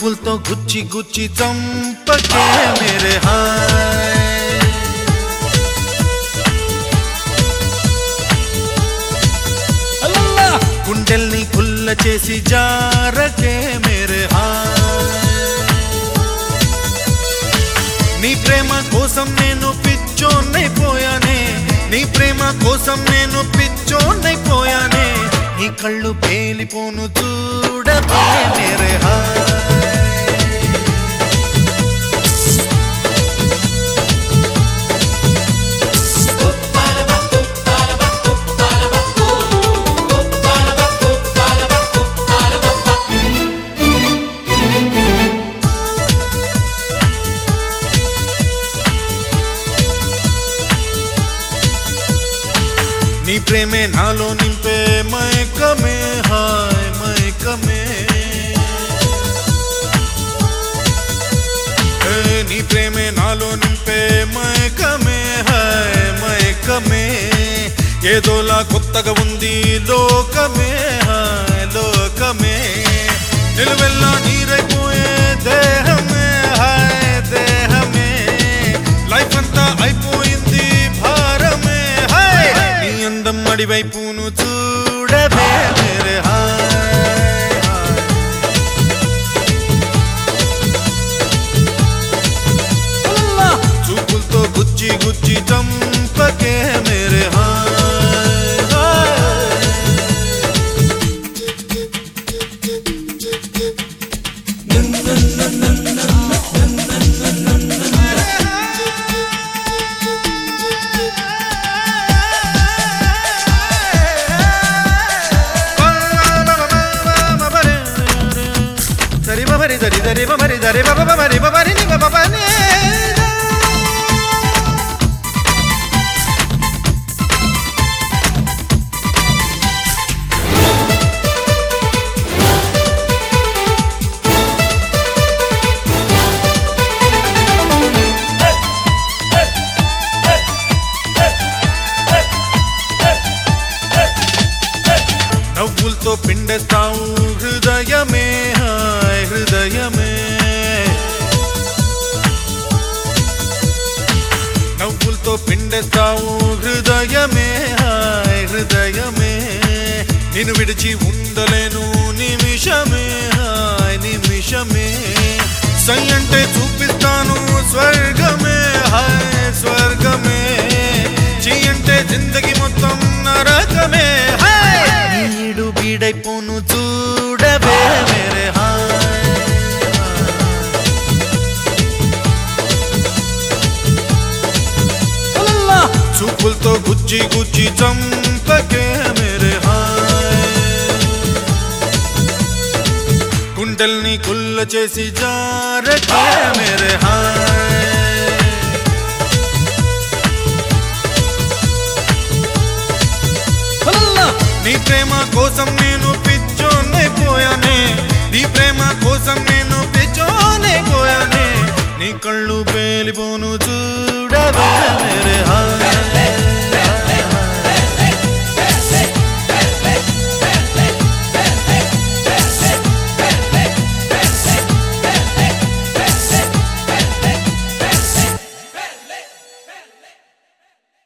చూపులతో గుచ్చి గుచ్చి చంపకే మేరే హాయ్ గుండెల్ని కుల్ల చేసి జారకే మేరే హాయ్ నీ ప్రేమ కోసం నేను పిచ్చోన్నైపోయానే నీ ప్రేమ కోసం నేను పిచ్చోన్నైపోయానే నీ కళ్ళు పేలిపోను చూడకే మేరే హాయ్ నీ ప్రేమే నాలో నింపే మైకమే హాయ్ మైకమే నీ ప్రేమే నాలో నింపే మైకమే హాయ్ మైకమే ఏదోలా కొత్తగా ఉంది లోకమే హాయ్ లోకమే నిలువెల్లా నీరైపోయే దేహమే హాయ్ దేహమే లైఫ్ అంతా అయిపోయింది భారమే హాయ్ నీ అందం అడివైపును చూడవే మేరే హాయ్ చూపులతో గుచ్చి గుచ్చి చంపకే మేరే హాయ్ దరి దరి మరి దరి బాబా మరి బాబా ని బాబా ని నవ్వులతో పిండేస్తావు హృదయమే హాయ్ హృదయమే నవ్వులతో పిండేస్తావు హృదయమే హాయ్ హృదయమే నిన్ను విడిచి ఉండలేను నిమిషమే హాయ్ నిమిషమే సై అంటే చూపిస్తాను స్వర్గమే హాయ్ స్వర్గమే చీ అంటే జిందగీ మొత్తం నరకమే హాయ్ నీడు బీడైపోను చూడవే మేరే హాయ్ చూపులతో గుచ్చి గుచ్చి చంపకే మేరే హాయ్ గుండెల్ని కుల్ల చేసి జారకే మేరే హాయ్ నీ ప్రేమ కోసం